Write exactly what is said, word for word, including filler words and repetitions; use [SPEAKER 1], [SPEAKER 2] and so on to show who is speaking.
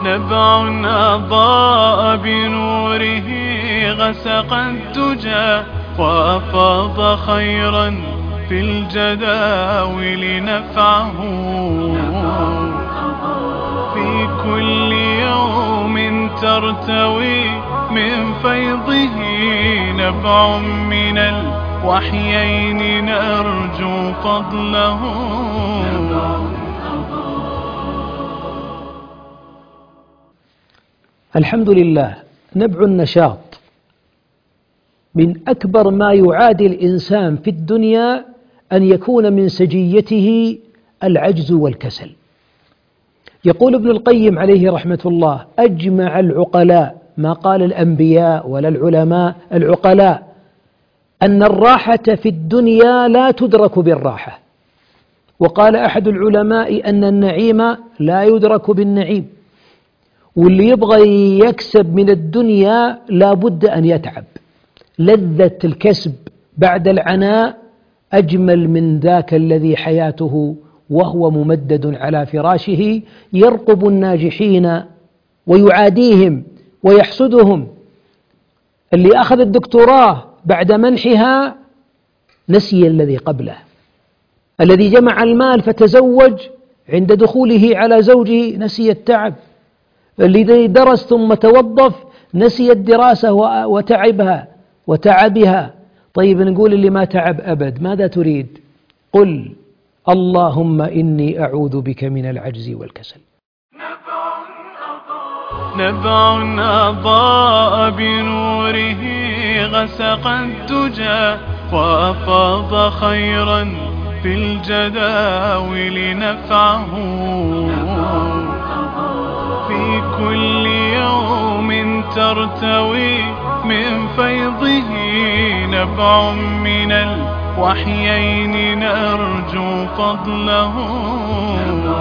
[SPEAKER 1] نبع أضاء بنوره غسق الدجى وأفاض خيرا في الجداول نفعه في كل يوم ترتوي من فيضه نبع من الوحيين نرجو فضله.
[SPEAKER 2] الحمد لله. نبع النشاط من أكبر ما يعادي الإنسان في الدنيا أن يكون من سجيته العجز والكسل. يقول ابن القيم عليه رحمة الله: أجمع العقلاء، ما قال الأنبياء ولا العلماء، العقلاء، أن الراحة في الدنيا لا تدرك بالراحة. وقال أحد العلماء أن النعيم لا يدرك بالنعيم، واللي يبغى يكسب من الدنيا لا بد أن يتعب. لذة الكسب بعد العناء أجمل من ذاك الذي حياته وهو ممدد على فراشه يرقب الناجحين ويعاديهم ويحسدهم. اللي أخذ الدكتوراه بعد منحها نسي الذي قبله، الذي جمع المال فتزوج عند دخوله على زوجه نسي التعب، اللي درس ثم توظف نسي الدراسة وتعبها وتعبها. طيب نقول اللي ما تعب أبد ماذا تريد؟ قل اللهم إني أعوذ بك من العجز والكسل.
[SPEAKER 1] نبع أضاء بنوره غسق الدجى وأفاض خيرا في الجداول نفعه في كل يوم ترتوي من فيضه نبع من الوحيين نرجو فضله.